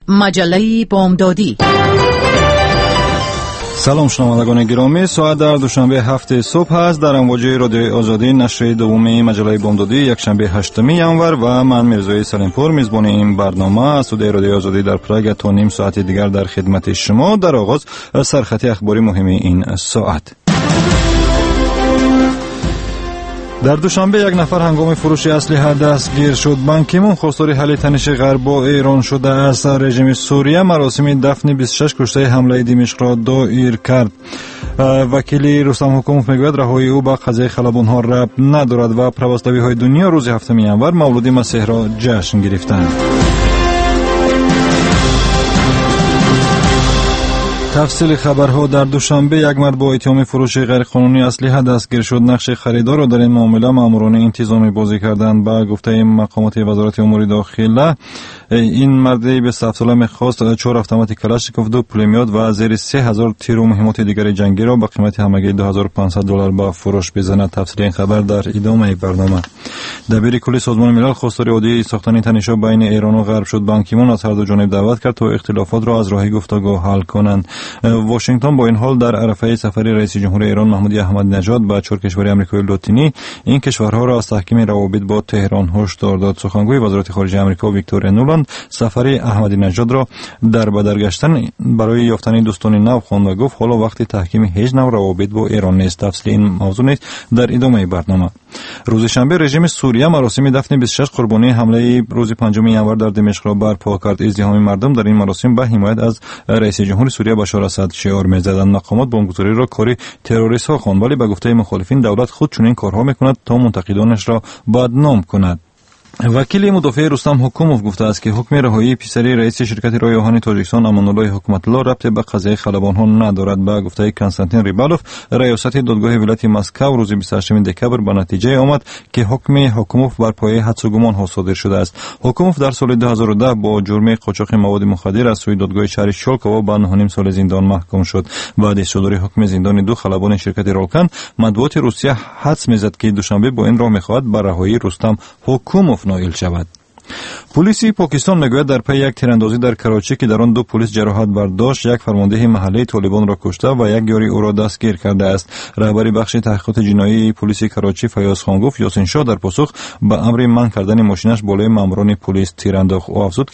مجله بامدادی. سلام شنوندگان گرامی، ساعت در دوشنبه 7 صبح است. در امواج رادیوی آزادی نشر دوم مجله بامدادی یکشنبه 8 ینور و من میرزای سلیمپور میزبان این برنامه از استودیوی رادیوی آزادی در پراگ تا نیم ساعت دیگر در خدمت شما. در آغاز سرخط اخباری مهم این ساعت. در دوشنبه یک نفر هنگام فروش اسلحه دستگیر شد. بان کی مون خواستار حل تنش غرب با ایران شده است. رژیم سوریه مراسم دفن 26 کشته حمله دمشق را دایر کرد. وکیل رستم حکوموف میگوید رهایی او با قضیه خلبان‌ها ربط ندارد و پروستاوی‌های دنیا روز 7 ینور مولود مسیح را جشن گرفتند. تفصیل خبرها. در دوشنبه یک مرد با اتهام فروش غیرقانونی اسلحه دستگیر شد. نقش خریدار را در این معامله ماموران انتظامی بازی کردند. با گفته مقامات وزارت امور داخله این مرد 27 ساله می‌خواست 4 اتومات کلاشنیکوف، 2 پولمیات و زیر 3000 تیر و مهمات دیگر جنگی را با قیمت همگی $2500 به فروش بزند. تفصیل این خبر در ادامه برنامه. دبیر کل سازمان ملل خواستار عادی ساختن تنش‌ها بین ایران و غرب شد. بان کی مون از هر دو جانب دعوت کرد تا اختلافات را از راه گفتگو حل کنند. واشنگتن با این حال در عرفه سفر رئیس جمهور ایران محمد احمدی نژاد به 4 کشور آمریکای لاتینی این کشورها را از تحکیم روابط با تهران هشدار داد. سخنگوی وزارت خارجه آمریکا ویکتوریا نولاند سفر احمدی نژاد را در بدر گشتن برای یافتن دوستان نو خواند و گفت حالا وقتی تحکیم هیچ نوع روابط با ایران نیست. تفصیل این موضوع نیست در ادامه برنامه. روز شنبه رژیم سوریه مراسم دفن 26 قربانی حمله روز 5 ینور در دمشق را برپا کرد. ازدحام مردم در این مراسم به حمایت از رئیس جمهور سوریه بشار اسد شعار می‌زدند. مقامات بمبگذاری را کاری تروریست‌ها خواند، ولی به گفته مخالفین دولت خود چنین کارها می‌کند تا منتقدانش را بدنام کند. وکیل مدافع رستم حکوموف گفته است که حکم رهایی پسری رئیس شرکت رای آهن تاجیکستان امان‌الله حکمت‌الله ربط به قضیه خلبان‌ها ندارد. به گفته کنستانتین ریبالوف ریاست دادگاه ولایت مسکو روز 28 دکبر به نتیجه آمد که حکم حکوموف بر پایه حدس و گمان ها صادر شده است. حکوموف در سال 2010 با جرم قاچاق مواد مخدر از سوی دادگاه شهر شالکووا به 9.5 سال زندان محکوم شد. بعد از صدور حکم زندان 2 خلبان شرکت رالکن، مطبوعات روسیه حدس می‌زد که دوشنبه با این راه می‌خواهد بر رهایی رستم حکوموف نائل شود. پلیس پاکستان میگوید در پی یک تیراندازی در کراچی که در آن 2 پلیس جراحت برداشت، یک فرمانده محله طالبان را کشته و یک یاری او را دستگیر کرده است. رهبر بخش تحقیقات جنایی پلیس کراچی فیاض خان گفت یاسین شاه در پاسخ به امر منع کردن ماشینش بالای ماموران پلیس تیر انداخت. او افزود که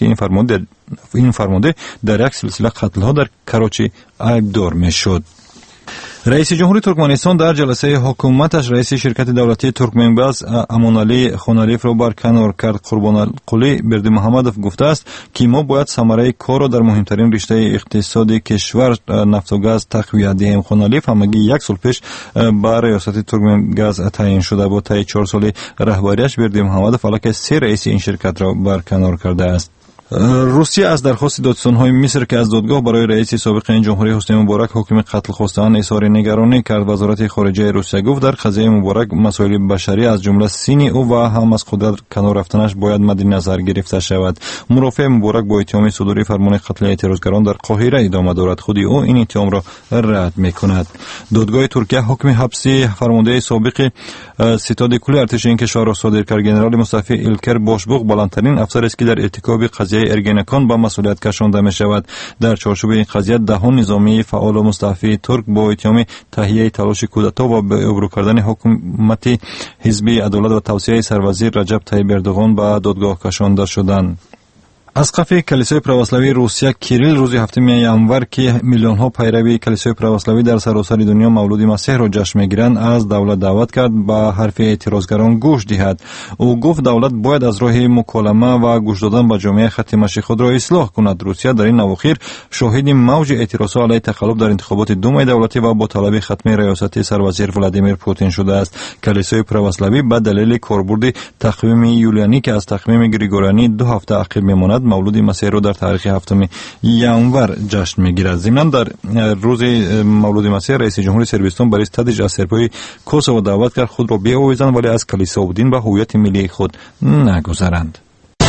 این فرمانده در یک سلسله قتل‌ها در کراچی عیبدار میشد. رئیس جمهور ترکمنستان در جلسه حکومتش رئیس شرکت دولتی ترکمنبز امانعلی خانالیف را برکنار کرد. قربان قلی بردیمحمدوف گفته است که ما باید ثمره کار را در مهمترین رشته اقتصادی کشور نفت و گاز تقویت دهیم. خانالیف همگی 1 سال پیش به ریاست ترکمنگاز تعیین شده. با طی 4 سال رهبریش بردیمحمدوف علاوه 3 رئیس این شرکت را برکنار کرده است. روسیه از درخواست دادستان‌های مصر که از دادگاه برای رئیس سابق این جمهوری حسنی مبارک حکم قتل خواستند اظهار نگرانی کرد. وزارت خارجه روسیه گفت در قضیه مبارک مسائل بشری از جمله سین او و هم از قدرت کنار رفتنش باید مد نظر گرفته شود. مرافع مبارک با اتهام صدور فرمان قتل اعتراضگران در قاهره ادامه دارد. خود او این اتهام را رد می‌کند. دادگاه ترکیه حکم حبسی فرمانده سابق ستاد کل ارتش این کشور را صادر کرد. ژنرال مصطفی ایلکر باشبوق بلندترین افسر است که در ارتکاب قضیه ارگنکان با مسئولیت کشانده می شود. در چارچوب این قضیه 10 نظامی فعال و مستعفی ترک با اتهام تهیه تلاش کودتا و به ابرو کردن حکومت حزب عدالت و توسعه سروزیر رجب طیب اردوغان به دادگاه کشانده شدند. اسقف کلیسای پروسلاوی روسیه کیریل روز 7 ینور که میلیون ها پیروی کلیسای پروسلاوی در سراسر دنیا مولود مسیح را جشن میگیرند از دولت دعوت کرد به حرف اعتراضگران گوش دهد. او گفت دولت باید از راه مکالمه و گوش دادن به جامعه خط مشی خود را اصلاح کند. روسیه در این اواخر شاهد موج اعتراضات علیه تخلف در انتخابات دومای دولتی و با طلب ختم ریاست سروزیر ولادیمیر پوتین شده است. کلیسای پروسلاوی به دلیل کاربرد تقویم یولیانی که از تقویم گریگوریانی 2 هفته عقب میماند مولود مسیح را در تاریخ 7 ینور جشن میگیرد. ضمناً در روز مولود مسیح رئیس جمهور صربستان بریس تادیج از سرپای کوسوو دعوت کرد خود را بیاویزند ولی از کلیسا و دین و هویت ملی خود نگذرند.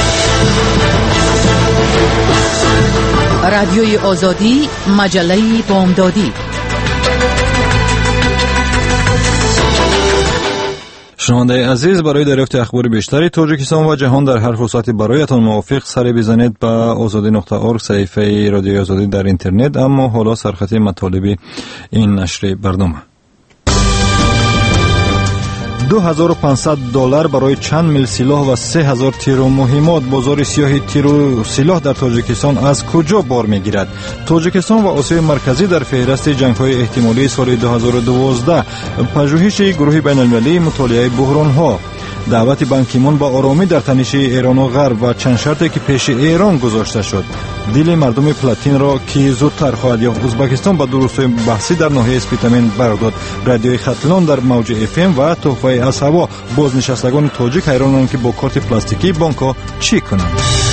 رادیوی آزادی مجله بامدادی. شنونده عزیز، برای دریافت اخبار بیشتری تاجیکستان و جهان در هر فرصتی برایتان موافق سر بزنید به azadi.org صفحه رادیوی آزادی در اینترنت. اما حالا سرخط مطالب این نشر برنامه. $2,500 برای چند میل سلاح و 3,000 تیر و مهمات. بازار سیاه تیر و سلاح در تاجیکستان از کجا بار میگیرد؟ تاجیکستان و آسیای مرکزی در فهرست جنگ‌های احتمالی سال 2012. پژوهش گروه بین‌المللی مطالعه بحران‌ها. دعوت بان کی مون با آرامی در تنش ایران و غرب و چند شرطی که پیش ایران گذاشته شد. دل مردم پلاتین را کی زودتر خواهد یافت؟ ازبکستان با دروس‌های بحثی در ناحیه اسپیتامین برداد. رادیوی خطلان در موج اف ام و تحفه از هوا. بازنشستگان تاجیک حیرانند که با کارت پلاستیکی بانک‌ها چی کنند.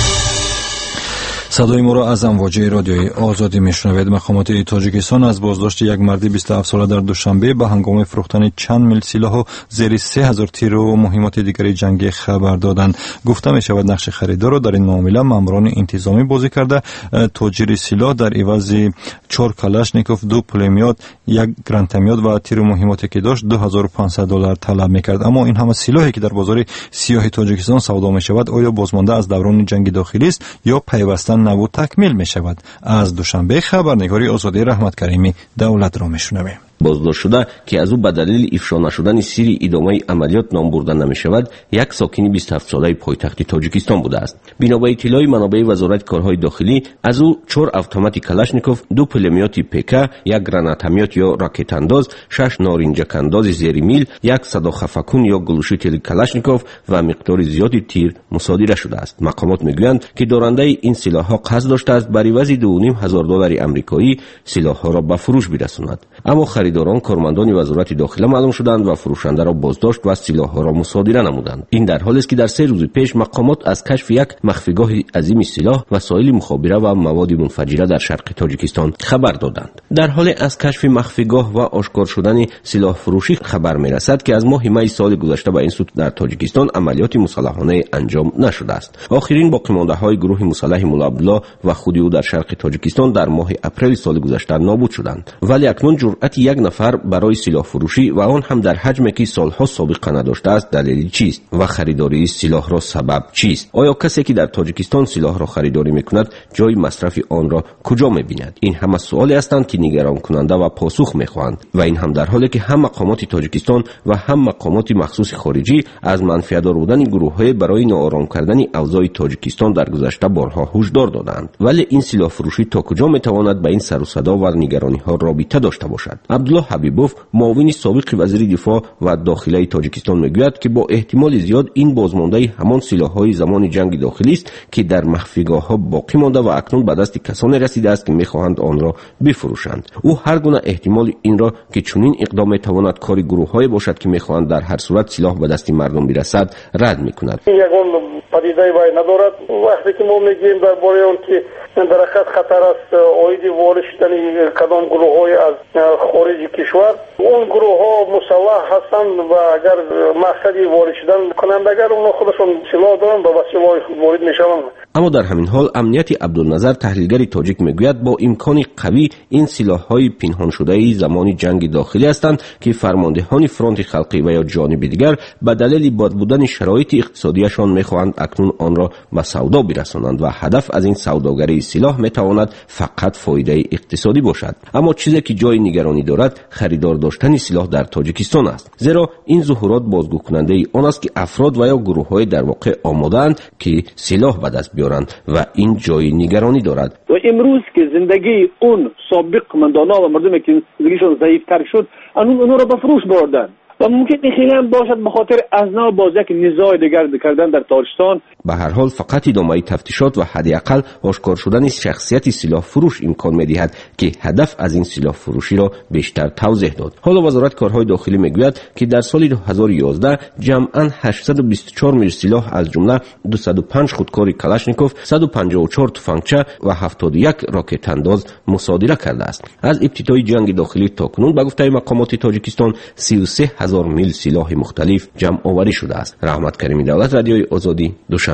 صدای ما را از امواج رادیوی آزادی میشنوید. مقامات تاجیکستان از بازداشت یک مرد 27 ساله در دوشنبه به هنگام فروختن چند میل سلاح و زیر 3,000 تیر و مهمات دیگری جنگی خبر دادند. گفته می شود نقش خریدار را در این معامله ماموران انتظامی بازی کرده. تاجر سلاح در عوض 4 کلاشنیکوف، 2 پولمیات، 1 گرانتمیات و تیر و مهماتی که داشت $2,500 طلب میکرد. اما این همه سلاحی که در بازار سیاه تاجیکستان سودا می شود آیا بازمانده از دوران جنگ داخلی است یا پیوسته نبود تکمیل می شود؟ از دوشنبه خبرنگاری آزادی رحمت کریمی دولت را می شنویم. بازداشت شده که از او به دلیل افشا نشدن سری ادامه عملیات نام برده نمی شود، یک ساکن 27 ساله پایتخت تاجیکستان بوده است. بنا به اطلاع منابع وزارت کارهای داخلی، از او 4 اتومات کلاشنیکوف، 2 پولمیات پیکا، 1 گراناتمیات یا راکت انداز، 6 نارنجک انداز زیر میل، 1 صداخفکون یا گلوشیتل کلاشنیکوف و مقدار زیادی تیر مصادره شده است. مقامات میگویند که دارنده این سلاح‌ها قصد داشته است بر عوض $2,500 آمریکایی سلاح‌ها را به فروش برساند. اما خریداران کارمندان وزارت داخله معلوم شدند و فروشنده را بازداشت و سلاح‌ها را مصادره نمودند. این در حالی است که در 3 روز پیش مقامات از کشف یک مخفیگاه عظیم سلاح، وسایل مخابره و مواد منفجره در شرق تاجیکستان خبر دادند. در حال از کشف مخفیگاه و آشکار شدن سلاح فروشی خبر می‌رسد که از ماه می سال گذشته به این سو در تاجیکستان عملیات مسلحانه انجام نشده است. آخرین باقی‌مانده‌های گروه مسلح مولا عبدالله و خود او در شرق تاجیکستان در ماه اپریل سال گذشته نابود شدند. ولی اکنون جرأت یک نفر برای سلاح فروشی و آن هم در حجمی که سالها سابقه نداشته است دلیل چیست و خریداری سلاح را سبب چیست؟ آیا کسی که در تاجیکستان سلاح را خریداری میکند جای مصرف آن را کجا میبیند؟ این همه سوالی هستند که نگران کننده و پاسخ میخواهند و این هم در حالی که هم مقامات تاجیکستان و هم مقامات مخصوص خارجی از منفعت‌دار بودن گروه‌های برای ناآرام کردن اوضاع تاجیکستان در گذشته بارها هشدار دادند. ولی این سلاح فروشی تا کجا میتواند با این سر و صدا و نگرانی‌ها رابطه داشته باشد؟ عبدالله حبیبوف، معاون سابق وزیر دفاع و داخلی تاجیکستان میگوید که با احتمال زیاد این بازمانده همان سلاح‌های زمان جنگ داخلی است که در مخفیگاه‌ها باقی مانده و اکنون به دست کسانی رسیده است که می‌خواهند آن را بفروشند. او هر گونه احتمال این را که چنین اقدام می‌تواند کاری گروه‌های باشد که می‌خواهند در هر صورت سلاح به دست مردم برسد رد می‌کند. یگان پدیده وای ندارد. وقتی که ما میگیم درباره اون که در حقیقت خطر است آیدی وارد شدن کدام گروه‌های از خارج کشور، اون گروه‌ها مسلح هستند و اگر مقصدی وارد شدن کنند اگر اون خودشون سلاح دارن با وسیله وارد میشوند. اما در همین حال امنیت عبدالنظر تحلیلگر تاجیک میگوید با امکان قوی این سلاح‌های پنهان شده زمان جنگ داخلی هستند که فرماندهان فرانت خلقی و یا جانب دیگر به دلیل بد بودن شرایط اقتصادیشان میخواهند اکنون آن را به سودا برسانند و هدف از این سوداگری سلاح میتواند فقط فایده اقتصادی باشد. اما چیزی که جای نگرانی دارد خریدار داشتن سلاح در تاجیکستان است، زیرا این ظهورات بازگو کننده آن است که افراد و یا گروه‌های در واقع آماده‌اند که سلاح به دست بیارند و این جای نگرانی دارد. و امروز که زندگی اون سابق مندانا و مردمی که زندگیشون ضعیف‌تر شد اونها را به فروش بردن و ممکن خیلی هم باشد به خاطر ازنا باز یک نزاع دیگر کردن در تاجیکستان. به هر حال فقط ادامه تفتیشات و حداقل آشکار شدن شخصیت سلاح فروش امکان می‌دهد که هدف از این سلاح فروشی را بیشتر توضیح داد. حالا وزارت کارهای داخلی میگوید که در سال 2011 جمعاً 824 میل سلاح از جمله 205 خودکار کلاشنیکوف، 154 تفنگچه و 71 راکت انداز مصادره کرده است. از ابتدای جنگ داخلی تا کنون به گفته مقامات تاجیکستان 33,000 میل سلاح مختلف جمع آوری شده است. رحمت کریمی دولت، رادیوی آزادی، دوشنبه.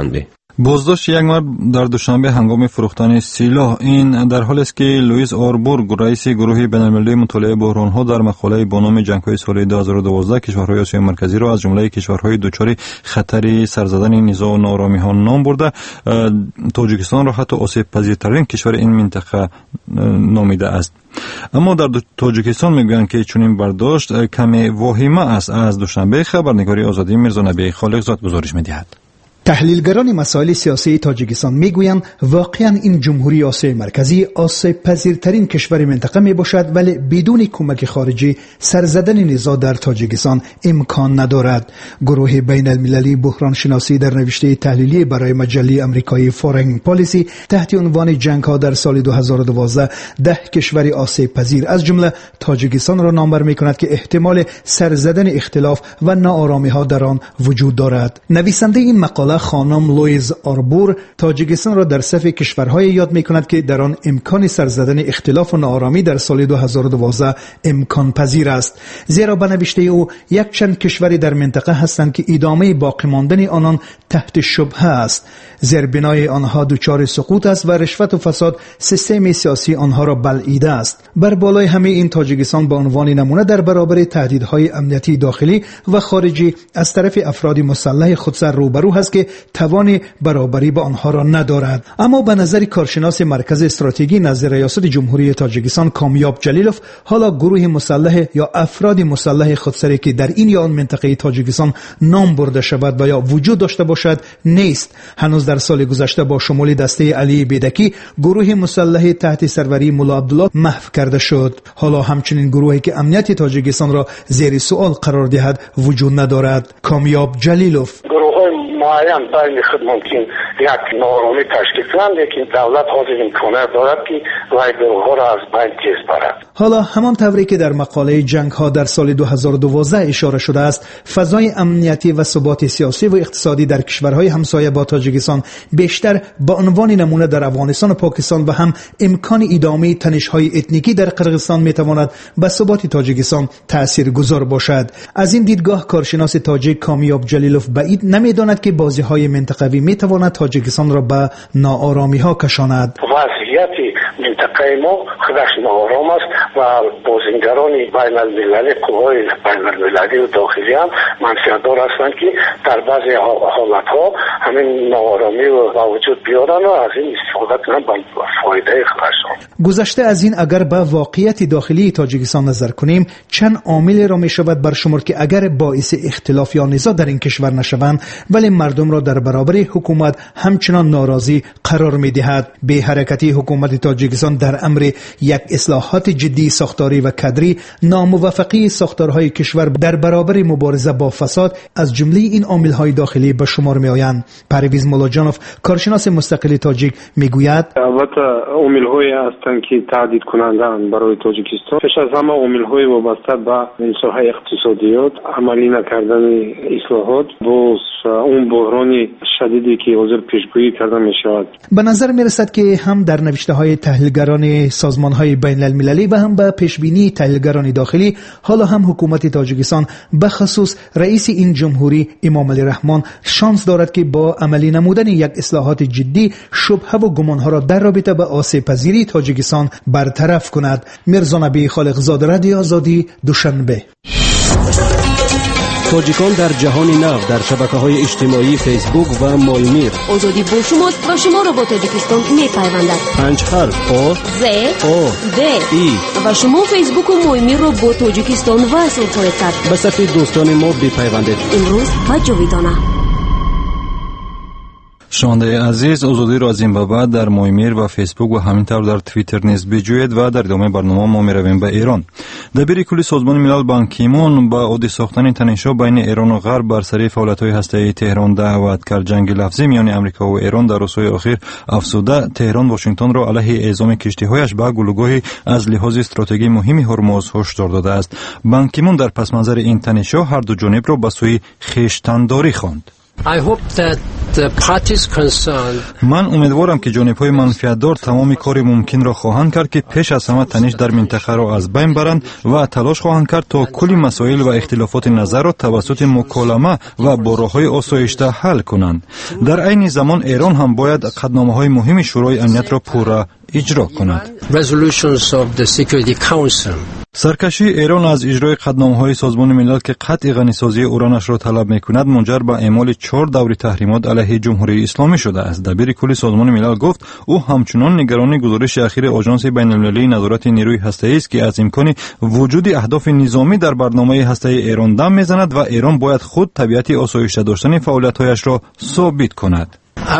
بازداشت یک مرد در دوشنبه هنگام فروختن سلاح. این در حالی است که لوئیس آربورگ رئیس گروه بین‌المللی مطالعه بحران‌ها در مقاله با نام جنگ‌های سال 2012 کشورهای آسیای مرکزی را از جمله کشورهای دچار خطر سرزدن نزاع و ناآرامی‌ها نام برده، تاجیکستان را حتی آسیب پذیرترین کشور این منطقه نامیده است. اما در تاجیکستان میگویند که چنین برداشت کمی واهمه است. از دوشنبه خبرنگاری آزادی میرزا نبی خالقزاد گزارش می‌دهد. تحلیلگران مسائل سیاسی تاجیکستان میگویند واقعا این جمهوری آسیای مرکزی آسیب پذیرترین کشور منطقه می باشد، ولی بدون کمک خارجی سرزدن نزاع در تاجیکستان امکان ندارد. گروه بین المللی بحران شناسی در نوشته تحلیلی برای مجله آمریکایی فورین پالیسی تحت عنوان جنگ ها در سال 2012 10 کشور آسیب پذیر از جمله تاجیکستان را نامبر می کند که احتمال سرزدن اختلاف و ناآرامی ها در آن وجود دارد. نویسنده این مقاله خانم لوئیس آربور تاجیکستان را در صف کشورهای یاد می‌کند که در آن امکان سرزدن اختلاف و ناآرامی در سال 2012 امکان پذیر است، زیرا به نوشته او یک چند کشوری در منطقه هستند که ادامه باقی ماندن آنان تحت شبهه است، زیربنای آنها دچار سقوط است و رشوت و فساد سیستم سیاسی آنها را بلعیده است. بر بالای همه این تاجیکستان به عنوان نمونه در برابر تهدیدهای امنیتی داخلی و خارجی از طرف افراد مسلح خودسر روبرو است که توان برابری با آنها را ندارد. اما به نظر کارشناس مرکز استراتژی نزد ریاست جمهوری تاجیکستان کامیاب جلیلوف، حالا گروه مسلح یا افراد مسلح خودسری که در این یا آن منطقه تاجیکستان نام برده شود و یا وجود داشته باشد نیست. هنوز در سال گذشته با شمول دسته علی بیدکی گروه مسلح تحت سروری مولا عبدالله محو کرده شد. حالا همچنین گروهی که امنیت تاجیکستان را زیر سوال قرار دهد وجود ندارد. کامیاب جلیلوف: معین بین خود ممکن یک ناآرامی تشکیل کنند، لیکن دولت حاضر امکانات دارد که وای گروه‌ها را از بین تیز برد. حالا همان طوری که در مقاله جنگ ها در سال 2012 اشاره شده است، فضای امنیتی و ثبات سیاسی و اقتصادی در کشورهای همسایه با تاجیکستان بیشتر به عنوان نمونه در افغانستان و پاکستان و هم امکان ادامه تنش‌های اتنیکی در قرقیزستان میتواند به ثبات تاجیکستان تاثیرگذار باشد. از این دیدگاه کارشناس تاجیک کامیاب جلیلوف بعید نمیداند که بازی‌های منطقوی میتواند تاجیکستان را به ناآرامی‌ها کشاند. وضعیت منطقه ما خودش ناآرام است و بازیگران بین المللی، قوای بین المللی و داخلی هم منفعت‌دار هستند که در بعضی حالت‌ها همین ناآرامی رو با وجود بیارن و از این استفاده کنن به فایده خودشان. گذشته از این اگر به واقعیت داخلی تاجیکستان نظر کنیم، چند عامل را میشود برشمرد که اگر باعث اختلاف یا نزاع در این کشور نشوند ولی مردم را در برابر حکومت همچنان ناراضی قرار می‌دهد. به حرکتی حکومت تاجیکستان در امر یک اصلاحات جدی ساختاری و کادری، ناموفقی ساختارهای کشور در برابر مبارزه با فساد از جمله این عامل‌های داخلی به شمار می‌آیند. پرویز مولاجانوف کارشناس مستقل تاجیک میگوید: البته عامل‌هایی هستند که تهدید کننده‌اند برای تاجیکستان. پیش از همه عامل‌های وابسته به ساحه اقتصادیات، عملی نکردن اصلاحات با اون بحران شدیدی که حاضر پیشگویی کرده می‌شود. به نظر می‌رسد که هم در نوشته‌های تحلیلگران سازمان‌های بین المللی و هم به پیشبینی تحلیلگران داخلی، حالا هم حکومت تاجیکستان به خصوص رئیس این جمهوری امام علی رحمان شانس دارد که با عملی نمودن یک اصلاحات جدی شبهه و گمان‌ها را در رابطه با آسیب پذیری تاجیکستان برطرف کند. میرزا نبی خالقزاد، رادیو آزادی، دوشنبه. تاجیکان در جهان نو در شبکه‌های اجتماعی فیسبوک و مایمیر. آزادی با شماست و شما را با تاجیکستان می‌پیوندد. 5 حرف آ ز او د ای و شما فیسبوک و مایمیر را با تاجیکستان وصل خواهید کرد. به صف دوستان ما بپیوندید. امروز و جاویدانه. شنونده عزیز، آزادی را از این به بعد در مایمیر و فیسبوک و همینطور در توییتر نیز بجویید و در ادامه برنامه ما میرویم به ایران. دبیر کلی سازمان ملل بان کی مون با عادی ساختن تنش‌ها بین ایران و غرب بر سر فعالیت‌های هسته‌ای تهران دعوت کرد. جنگ لفظی میان آمریکا و ایران در روزهای اخیر افزوده. تهران واشنگتن را علیه اعزام کشتی‌هایش به گلوگاهی از لحاظ استراتژی مهمی هرمز هشدار داده است. بان کی مون در پس منظر این تنش‌ها هر دو جانب را به سوی خویشتن‌داری خواند. من امیدوارم که جانب‌های منفعت‌دار تمام کار ممکن را خواهند کرد که پیش از همه تنش در منطقه را از بین برند و تلاش خواهند کرد تا کلی مسائل و اختلافات نظر را توسط مکالمه و با راه‌های آسایشته حل کنند. در عین زمان ایران هم باید قطعنامه‌های مهم شورای امنیت را پورا اجرا کند. سرکشی ایران از اجرای قطعنامه‌های سازمان ملل که قطع غنیسازی اورانش را طلب می‌کند منجر به اعمال 4 دوره تحریمات علیه جمهوری اسلامی شده است. دبیر کل سازمان ملل گفت او همچنان نگران گزارش اخیر آژانس بین‌المللی نظارت نیروی هسته‌ای است که از امکان وجود اهداف نظامی در برنامه هسته‌ای ایران دم می‌زند و ایران باید خود طبیعت آسایشته داشتن فعالیت‌هایش را ثابت کند.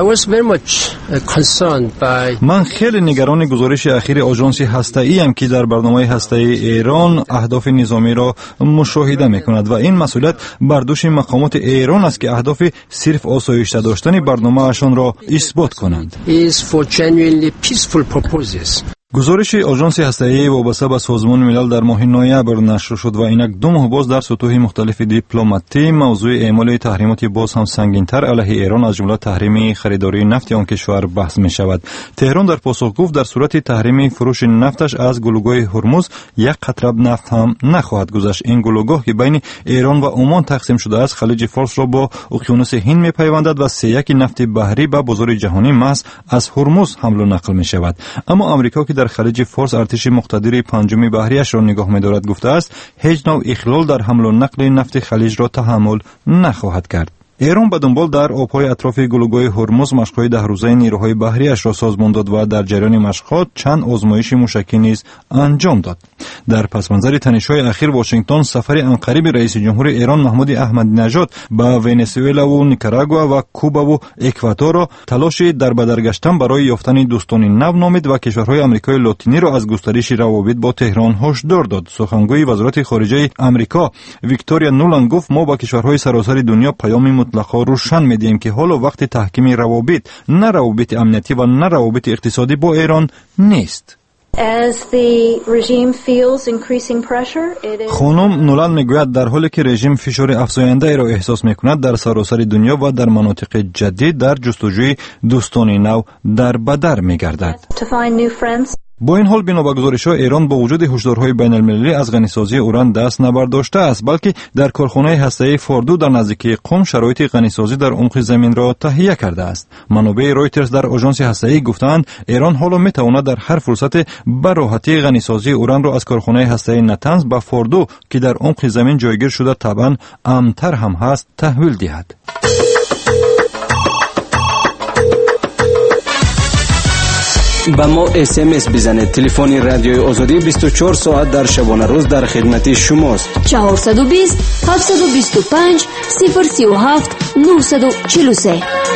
من خیلی نگران گزارش اخیر آژانس هسته‌ای ام که در برنامه هسته‌ای ایران اهداف نظامی را مشاهده می‌کند و این مسئولیت بر دوش مقامات ایران است که اهداف صرف آسایشته داشتن برنامه اشان را اثبات کنند. گزارش آژانس هسته‌ای وابسته به سازمان ملل در ماه نوامبر نشر شد و اینک 2 ماه باز در سطوح مختلف دیپلماتی موضوع اعمال تحریمات باز هم سنگین‌تر علیه ایران از جمله تحریم خریداری نفت آن کشور بحث می‌شود. تهران در پاسخ گفت در صورت تحریم فروش نفتش از گلوگاه هرمز یک قطره نفت هم نخواهد گذشت. این گلوگاه که بین ایران و عمان تقسیم شده است خلیج فارس را با اقیانوس هند می‌پیوندد و 3/1 نفت بحری به بازار جهانی محض از هرمز حمل و نقل می‌شود. اما آمریکا که در خلیج فارس ارتش مقتدر پنجم بحریش را نگاه می‌دارد گفته است هیچ نوع اخلال در حمل و نقل نفت خلیج را تحمل نخواهد کرد. ایران به دنبال در آب‌های اطراف گلوگاه هرمز مشق‌های 10 روزه نیروهای بحری‌اش را سازمان داد و در جریان مشق‌ها چند آزمایش موشکی نیز انجام داد. در پس‌منظر تنش‌های اخیر واشنگتن سفر عنقریب رئیس جمهور ایران محمود احمدی نژاد به ونزوئلا و نیکاراگوآ و کوبا و اکوادور را تلاش در بدرگشتن برای یافتن دوستان نو نامید و کشورهای آمریکای لاتینی را از گسترش روابط با تهران هشدار داد. سخنگوی وزارت خارجه آمریکا ویکتوریا نولند گفت ما با کشورهای سراسر دنیا پیام مطلقا روشن می‌دهیم که حالا وقت تحکیم روابط نه روابط امنیتی و نه روابط اقتصادی با ایران نیست. خانم نولند میگوید در حالی که رژیم فشار افزاینده را احساس میکند در سراسر دنیا و در مناطق جدید در جستجوی دوستان نو در بدر میگردد. با این حال بنا به گزارش‌ها ایران با وجود هشدارهای بین‌المللی از غنیسازی اوران دست نبرداشته است بلکه در کارخانه هسته‌ای فوردو در نزدیکی قم شرایط غنیسازی در عمق زمین را تهیه کرده است. منابع رویترز در آژانس هسته‌ای گفتند ایران حالا می‌تواند در هر فرصت به راحتی غنیسازی اوران را از کارخانه هسته‌ای نتنز به فوردو که در عمق زمین جایگیر شده طبعاً امن‌تر هم هست تحویل دهد. با ما SMS بزنید. تلفن رادیوی آزادی 24 ساعت در شبانه روز در خدمت شماست. 420 725 037 943.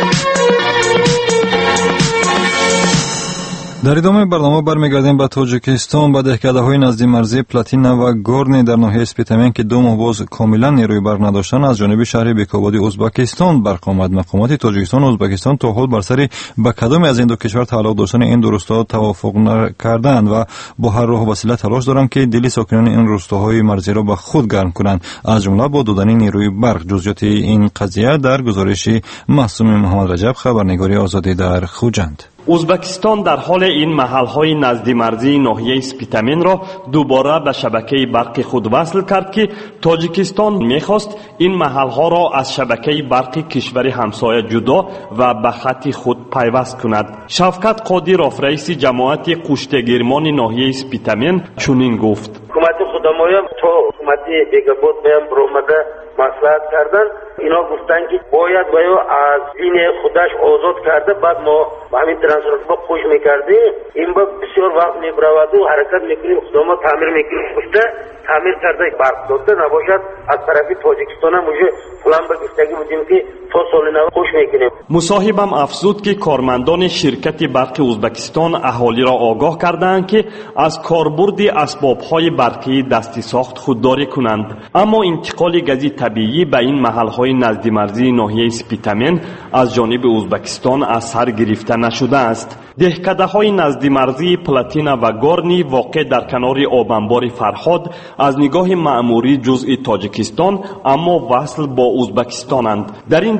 در ادامه برنامه برمیگردیم به تاجیکستان. به دهکده‌های نزدیک مرزی پلاتینا و گورنی در ناحیه اسپیتامین که 2 ماه باز کاملا نیروی برق نداشتن از جانب شهر بیکابادی ازبکستان برق آمد. مقامات تاجیکستان و ازبکستان تا حال بر سر به کدام از این دو کشور تعلق داشتن این دو روستا توافق نکردند و با هر راه و وسیله تلاش دارند که دل ساکنان این روستاهای مرزی را به خود گرم کنند از جمله با دادن نیروی برق. جزئیات این قضیه در گزارش معصوم محمد رجب خبرنگاری آزادی در خوجند. ازبکستان در حال این محل‌های نزدیک مرزی ناحیه اسپیتامین را دوباره به شبکه برق خود وصل کرد که تاجیکستان می‌خواست این محل‌ها را از شبکه برق کشور همسایه جدا و به خط خود پیوست کند. شفقت قادر رئیس جماعت قشتگیرمان ناحیه اسپیتامین چنین گفت: حکومت خودمایم تا حکومت بیگاباد میام برآمده مصلحت کردن، اینا گفتن که باید از دین خودش آزاد کرده، بعد ما با همین ترانسپورت با خوش میکردیم، این با بسیار وقت میبرود و حرکت میکنیم، خدا ما تعمیر میکنیم، گفته تعمیر کرده برق داده نباشد از طرف تاجیکستان هم موجه فلان به گفتگی بودیم که تا سال نو خوش میکنیم. مصاحبم افزود که کارمندان شرکت برق ازبکستان اهالی را آگاه کردند که از کاربرد اسبابهای برقی دستی ساخت خودداری کنند، اما انتقال گاز طبیعی به این محل‌های نزدیک مرزی ناحیه اسپیتامین از جانب ازبکستان از سر گرفته نشده است. دهکده‌های نزدیک مرزی پلاتینا و گورنی واقع در کنار آبانبار فرهاد از نگاه مأموری جزء تاجیکستان اما وصل با ازبکستانند. در این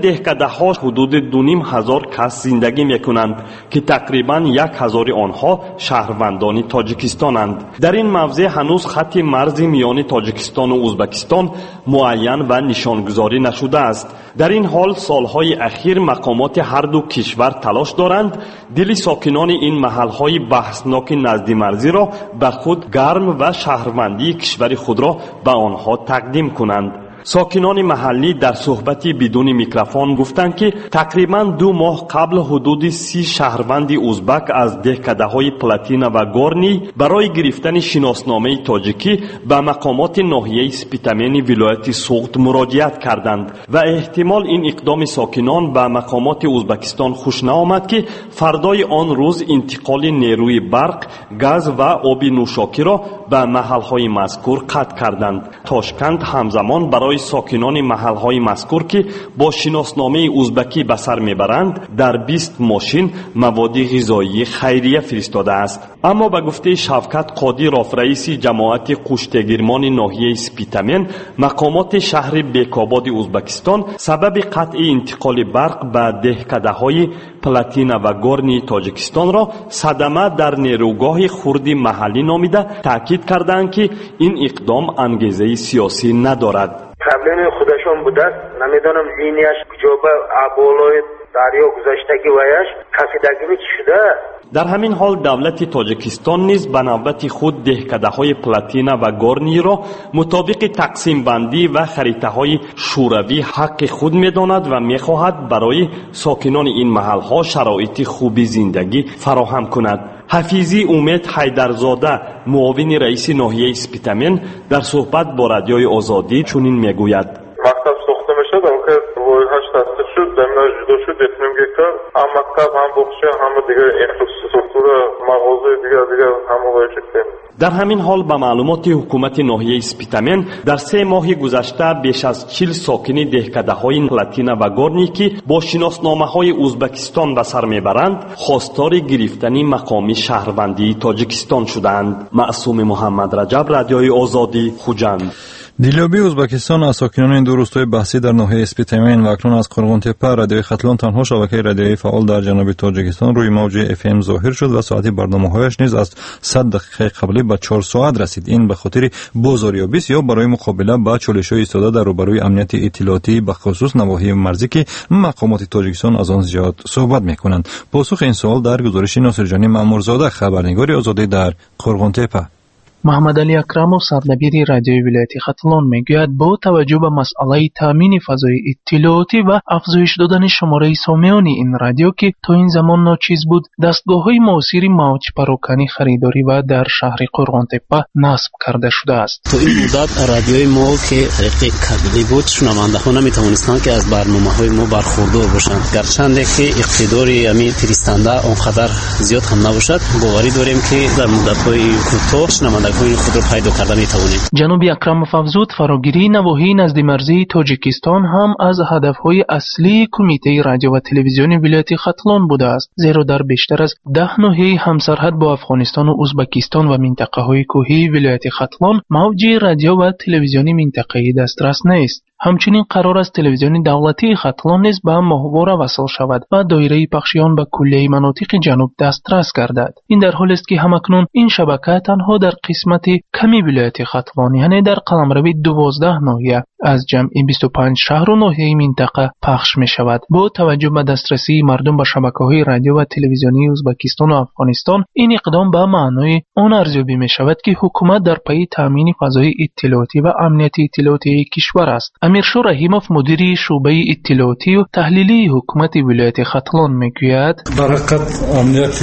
دهکده‌ها حدود 2500 کس زندگی می‌کنند که تقریباً 1000 آنها شهروندان تاجیکستانند. در این موضع هنوز خط مرز میان تاجیکستان و ازبکستان معین و نشانگذاری نشده است. در این حال سالهای اخیر مقامات هر دو کشور تلاش دارند دل ساکنان این محلهای بحثناک نزد مرزی را به خود گرم و شهروندی کشور خود را به آنها تقدیم کنند. ساکنان محلی در صحبتی بدون میکروفون گفتند که تقریباً 2 ماه قبل حدود 30 شهروند ازبک از دهکده‌های پلاتینا و گورنی برای گرفتن شناسنامه تاجیکی به مقامات ناحیه سپیتامن ولایت سوغد مراجعت کردند و احتمال این اقدام ساکنان به مقامات ازبکستان خوش نآمد که فردای آن روز انتقال نیروی برق، گاز و آب نوشاکی را به محل‌های مذکور قطع کردند. تاشکند همزمان برای ساکنان محل‌های مذکور که با شناسنامه ازبکی به سر میبرند در 20 ماشین مواد غذایی خیریه فرستاده است. اما به گفته شوکت قادیروف رئیس جماعت قشتگیرمان ناحیه سپیتامن، مقامات شهر بیکاباد ازبکستان سبب قطع انتقال برق به دهکده‌های پلاتینا و گورنی تاجیکستان را صدمه در نیروگاه خردی محلی نامیده تاکید کردند که این اقدام انگیزه سیاسی ندارد. پرابلم خودشون بوده است. نمیدونم زینیش کجا به بالای دریا گذشتگی ویش کسیدگی شده. در همین حال دولت تاجیکستان نیز به نوبت خود دهکده‌های پلاتینا و گورنی را مطابق تقسیم بندی و خریطه‌های شوروی حق خود می‌داند و می‌خواهد برای ساکنان این محل‌ها شرایط خوب زندگی فراهم کند. حفیظی امید حیدرزاده معاون رئیس ناحیه سپیتامن در صحبت با رادیوی آزادی چنین میگوید: مکتب ساخته میشد که رویهاش تصدیق شد، زمینش جدا شد، 1 گکتار. هم مکتب هم بخشه هم دیگه اینفراستراکتور مغازه دیگه همه باید شد. در همین حال به معلومات حکومت ناحیه سپیتامن در 3 ماه گذشته بیش از 40 ساکن دهکده‌های پلاتینا و گورنی که با شناسنامه‌های ازبکستان به سر میبرند خواستار گرفتن مقام شهروندی تاجیکستان شدند. معصوم محمد رجب، رادیوی آزادی، خوجند. دیلوبی ازبکستان از ساکنان این دو روستای بحثی در ناحیه اسپیتامن و اکنون از قرغون تپه رادیوی ختلان تنها شبکه رادیویی فعال در جنوب تاجیکستان روی موج FM ظاهر شد و ساعتی برنامه‌هایش نیز از 100 دقیقه قبلی به 4 ساعت رسید. این به خاطر بازاریابی یا برای مقابله با چالش‌های ایستاده در روبروی امنیت اطلاعاتی به خصوص نواحی مرزی که مقامات تاجیکستان از آن زیاد صحبت می‌کنند. پاسخ این سوال در گزارش ناصرجانی مامورزاده، خبرنگار آزادی در قرغون تپه. محمد علی اکرمو سردبیر رادیوی ولایت ختلان میگوید با توجه به مسئله تامین فضای اطلاعاتی و افزایش دادن شماره سامیان این رادیو که تا این زمان ناچیز بود، دستگاه‌های معاصر موج پراکنی خریداری و در شهر قرغون تپه نصب کرده شده است. تو این مدت رادیوی ما که طریق کابلی بود، شنونده‌ها نمی‌توانستند که از برنامه‌های ما برخوردار باشند، گرچند که اقتدار همین فرستنده آنقدر زیاد هم نباشد. باوری داریم که در مدت‌های کوتاه شنونده خود را پیدا کرده می‌توانیم. جناب اکرموف افزود فراگیری نواحی نزد مرزی تاجیکستان هم از هدف‌های اصلی کمیته رادیو و تلویزیون ولایت ختلان بوده است، زیرا در بیشتر از 10 ناحیه همسرحد با افغانستان و ازبکستان و منطقه‌های کوهی ولایت ختلان موج رادیو و تلویزیونی منطقه‌ای دسترس نیست. همچنین قرار است تلویزیون دولتی ختلان نیز به ماهواره وصل شود و دایره پخشیان به کلیه مناطق جنوب دسترس گردد. این در حالی است که همکنون این شبکه تنها در قسمت کمی ولایت ختلان، یعنی در قلمرو 12 ناحیه از جمع 25 شهر و ناحیه منطقه پخش می شود. با توجه به دسترسی مردم به شبکه‌های رادیو و تلویزیونی ازبکستان و افغانستان، این اقدام به معنای آن ارزیابی می شود که حکومت در پی تامین فضای اطلاعاتی و امنیت اطلاعاتی کشور است. امیرشو رحیموف مدیر شعبه اطلاعاتی و تحلیلی حکومت ولایت ختلان میگوید: در حقیقت امنیت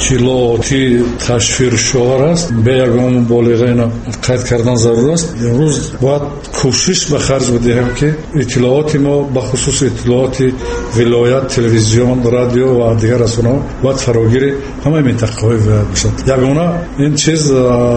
اطلاعاتی تشویر شوار است، به یگان بالغه اینا قید کردن ضرور است. امروز باید کوشش به خرج بدهیم که اطلاعات ما به خصوص اطلاعات ولایت، تلویزیون، رادیو و دیگر رسانه‌ها باید فراگیر همه منطقه‌های ولایت باشد. یگانه این چیز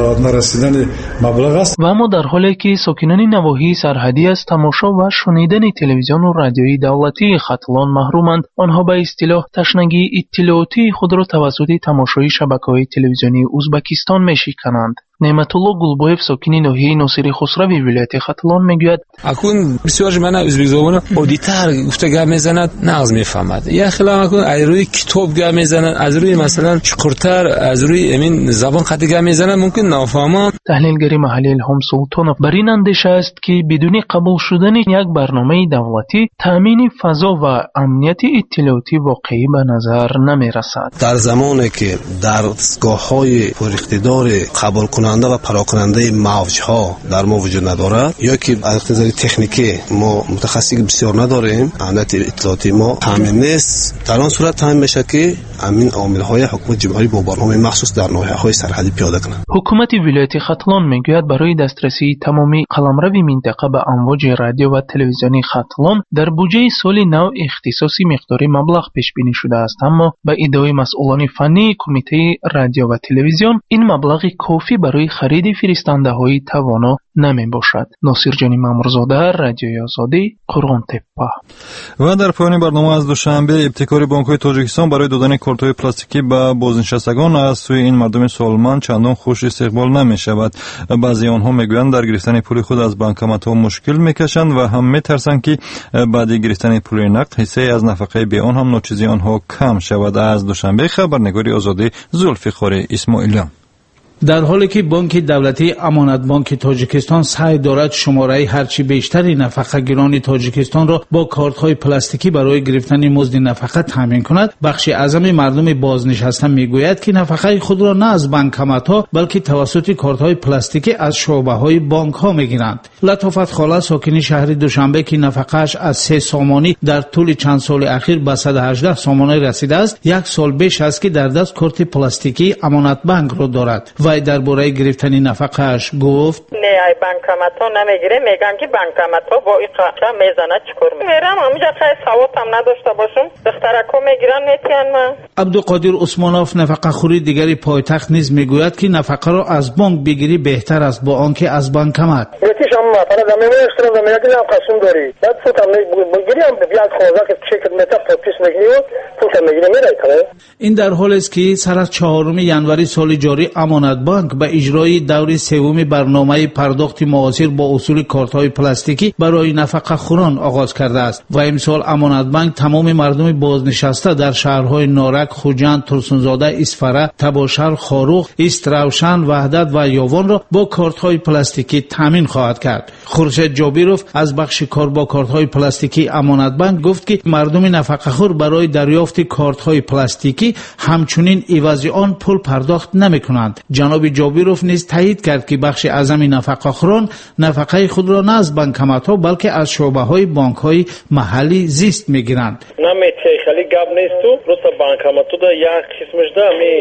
نرسیدن مبلغ است. و اما در حالی که ساکنان نواحی سرحدی از تماشا و شنیدن تلویزیون و رادیویی دولتی ختلان محرومند، آنها به اصطلاح تشنگی اطلاعاتی خود را توسط تماشای شبکه‌های تلویزیونی ازبکستان میشکنند. نعمتالله گلبویف ساکن ناحیه ناصری خسروی ولایت ختلان میگوید اكون بسیار من ازبک زبان اودیتر گفته گپ میزند نغز میفهمد یا خیلی اكون از روی کتاب گپ میزنن از روی مثلا چقرتر از روی امین زبان خط گپ میزنن ممکن نفهمم. تحلیلگر محلی الهام سلطانov بر این اندیشه است که بدون قبول شدن یک برنامه دولتی تامین فضا و امنیت اطلاعاتی واقعی به نظر نمی رسد. در زمانی که دستگاه‌های پراقتدار قبول کننده و پراکننده موج‌ها در ما وجود ندارد یا که از نظر تکنیکی ما متخصصی بسیار نداریم، امنیت اطلاعاتی ما تامین نیست، در آن صورت تامین میشه که امین عامل‌های حکومت جمهوری با برنامه مخصوص در ناحیه‌های سرحدی پیاده کنند. حکومت ولایت ختلان میگوید برای دسترسی تمامی قلمرو منطقه به امواج رادیو و تلویزیونی ختلان در بودجه سال نو اختصاصی مقداری مبلغ پیش بینی شده است، اما به ادعای مسئولان فنی کمیته رادیو و تلویزیون این مبلغ کافی برای خرید فرستنده‌های توانا نمی باشد. ناصر جانی مامورزاده، رادیوی آزادی، قرغان تپه. و در پایان برنامه از دوشنبه ابتکار بانک‌های تاجیکستان برای دادن کارت‌های پلاستیکی به بازنشستگان از سوی این مردم سالمند چندان خوش استقبال نمی شود. بعضی آنها میگویند در گرفتن پول خود از بانکمت‌ها مشکل میکشند و هم میترسند که بعد گرفتن پول نقد حصه از نفقه به آن هم ناچیزی آنها کم شود. از دوشنبه خبرنگاری آزادی زلفقار اسماعیلیان. در حالی که بانک دولتی امانت بانک تاجیکستان سعی دارد شماره هرچی بیشتری نفقه گیران تاجیکستان را با کارت‌های پلاستیکی برای گرفتن مزد نفقه تامین کند، بخش اعظم مردم بازنشسته میگوید که نفقه خود را نه از بانکمت‌ها بلکه توسط کارت‌های پلاستیکی از شعبه‌های بانک‌ها میگیرند. لطافت خاله ساکن شهر دوشنبه که نفقه‌اش از 3 سامانی در طول چند سال اخیر به 118 سامانی رسیده است، یک سال بیش است که در دست کارت پلاستیکی امانت بانک را دارد. و درباره گرفتن نفقه‌اش گفت نه ای بانکمت‌ها نمیگیره، میگن که بانکمت‌ها با این قاچا میزنه چیکار میرم همینجا خیلی سواد هم نداشته باشم دخترکو میگیرن میتین من. عبدالقادر عثمانوف نفقه خوری دیگری پایتخت نیز میگوید که نفقه را از بانک بگیری بهتر است با آنکه از بانکمت. یکیش هم مثلا زمینه اشترا زمینه که هم قسم داری بعد فوتم بگیریم بیاد خوزا که چک متا پاپیس میگیریم فوتم میگیریم میره. این در حالی است که سر از 4 ژانویه سال جاری امانت بانک به اجرای دور سوم برنامه پرداخت معاصر با اصول کارت‌های پلاستیکی برای نفقه خوران آغاز کرده است و امسال امانت بانک تمام مردم بازنشسته در شهرهای نارک، خوجند، ترسونزاده، اسفره، تباشر، خاروخ، استراوشن، وحدت و یاوان را با کارت‌های پلاستیکی تامین خواهد کرد. خورشید جابیروف از بخش کار با کارت‌های پلاستیکی امانت بانک گفت که مردم نفقه خور برای دریافت کارت‌های پلاستیکی همچنین عوض آن پول پرداخت نمی‌کنند. جناب جابیروف نیز تایید کرد که بخش اعظم نفقه خوران نفقه خود را نه از بانکمت‌ها بلکه از شعبه‌های بانک‌های محلی زیست می‌گیرند. نمی‌تی خیلی گپ نیست تو روسا بانکمت‌ها دا یک قسمش دا می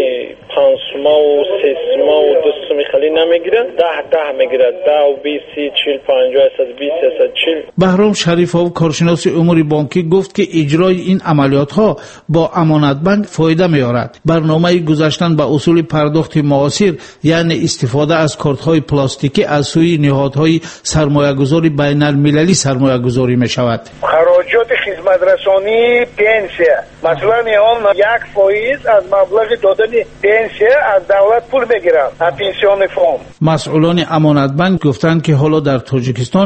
5 ماه و 3 ماه و 2 ماه خیلی نمی‌گیرن 10 می‌گیرن 10 و 20 40 50 120 140. بهرام شریف‌ها کارشناس امور بانکی گفت که اجرای این عملیات‌ها با امانت بانک فایده می‌آورد. برنامه گذشتن به اصول پرداخت معاصر یعنی استفاده از کارت‌های پلاستیکی از سوی نهادهای سرمایه‌گذاری بین‌المللی سرمایه‌گذاری می‌شود. خراجات خدمترسانی پنسیه مثلا میان 1% از مبلغ دادن پنسیه از دولت پول میگیرن از پنسیون فوند. مسئولان امانت بانک گفتند که حالا در تاجیکستان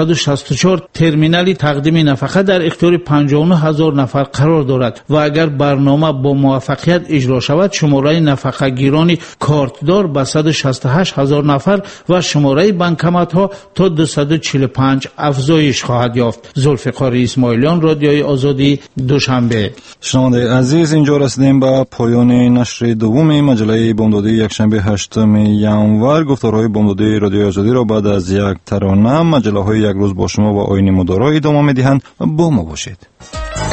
164 ترمینال تقدیم نفقه در اختیار 59000 نفر قرار دارد و اگر برنامه با موفقیت اجرا شود شماره نفقه گیران کارتدار به 168,000 نفر و شماره بانکمت‌ها تا 245 افزایش خواهد یافت. زلفقار اسماعیلیان، رادیوی آزادی، دوشنبه. شنونده عزیز، اینجا رسیدیم به پایان نشر دوم مجله بامدادی یکشنبه 8 ژانویه. گفتارهای بامدادی رادیوی آزادی را بعد از یک ترانه مجله های یک روز با شما و آیین مدارا ادامه می‌دهند. با ما باشید.